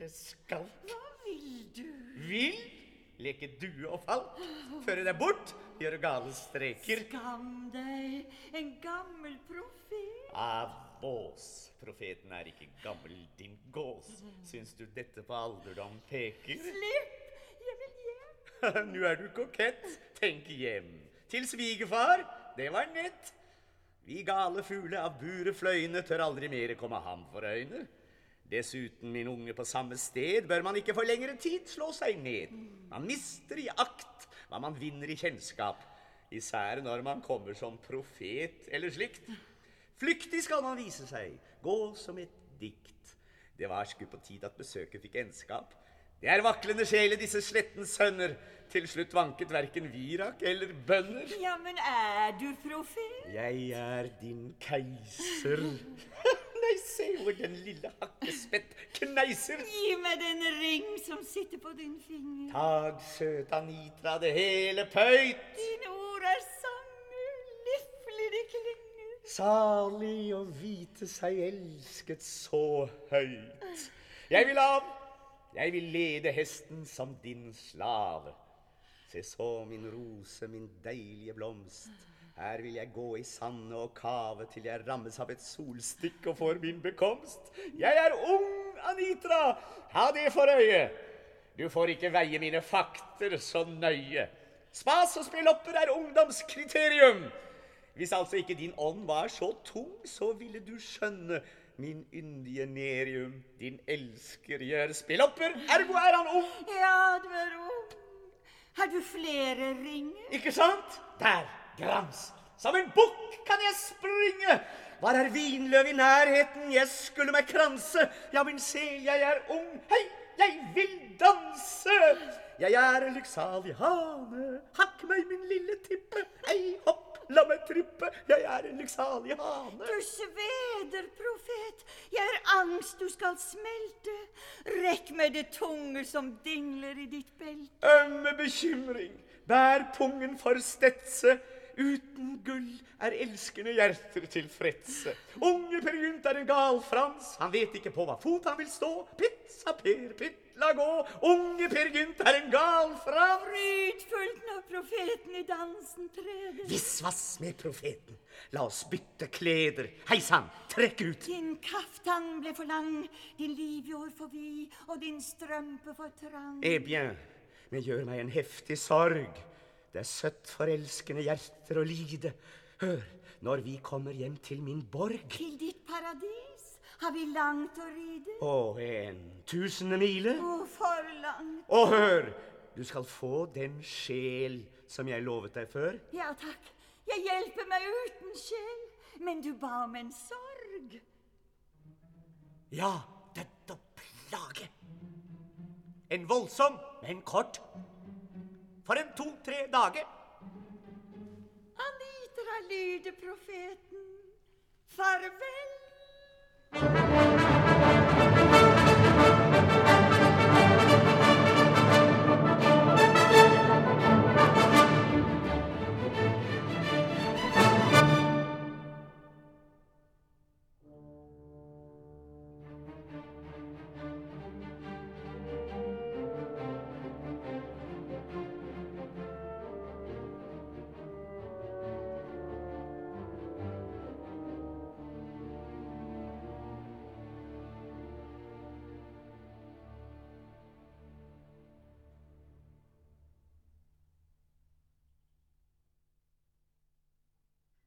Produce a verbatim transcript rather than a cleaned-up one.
lille skalk. Hva vil du? Vil leke due og falt, føre deg bort, gjøre gale streker. Skam deg, en gammel profet. Avås, profeten er ikke gammel, din gås. Syns du dette på alderdom peker? Slipp, jeg vil hjem. Nå er du kokett, tenk hjem. Til svigerfar, det var nett. Vi gale fugle av bure fløyne tør aldri mere komme ham for øyne. Dessuten, min unge, på samme sted bør man ikke for lengre tid slå seg ned. Man mister i akt hva man vinner i kjennskap, især når man kommer som profet eller slikt. Flyktig skal man vise seg, gå som et dikt. Det var sku på tid at besøket fikk enskap. Det er vaklende sjele, disse slettens sønner. Til slutt vanket hverken virak eller bønner. Ja, men er du profet? Jeg er din keiser. Nei, se hvor den lille hakkespett kneiser. Gi meg den ring som sitter på din finger. Tag, søt Anitra, det hele pøyt. Dine ord er sange, liflig de klinger. Salig å vite seg elsket så høyt. Jeg vil av, jeg vil lede hesten som din slave. Se så min rose, min deilige blomst. Her vil jeg gå i sande og kave til jeg rammes av et solstikk og får min bekomst. Jeg er ung, Anitra, ha det for øye. Du får ikke veie mine fakter så nøye. Spas og spillopper er ungdomskriterium. Hvis altså ikke din ånd var så tung, så ville du skjønne min yndige nerium. Din elsker gjør spillopper, ergo er han ung. Ja, du er ung. Har du flere ringer? Ikke sant? Der, grams. Som en bukk kan jeg springe. Var er vinløv i nærheten, jeg skulle meg kranse. Ja, men se, jeg er ung. Hei, jeg vil danse. Jeg er en lykksalig hane. Hakk meg, min lille tippe. Hei, hopp. La meg trippe, jeg er en lykksalig hane. Du sveder, profet. Jeg er angst du skal smelte. Rekk meg det tunge som dingler i ditt belte. Ømme bekymring, bær pungen for stetse. Uten gull er elskende hjerter tilfredse. Unge Per Gynt er en gal Frans. Han vet ikke på hva fot han vil stå. Pizza Per, pittla gå. Unge Per Gynt er en gal Frans. Frydfullt når profeten i dansen treder. Visvas med profeten. La oss bytte kleder. Hei sann, trekk ut. Din kaftan ble for lang, din livjord for vid, og din strømpe for trang. Eh bien, men gjør meg en heftig sorg. Det er søtt forelskende hjerter å lide. Hør, når vi kommer hjem til min borg. Til ditt paradis har vi langt å ride. Å, en tusende mile. Å, for langt. Og hør, du skal få den sjel som jeg lovet deg før. Ja, takk. Jeg hjelper meg uten sjel. Men du ba om en sorg. Ja, dødt og plage. En voldsom, men kort. For en to-tre dager. Anitra lyder profeten. Farvel.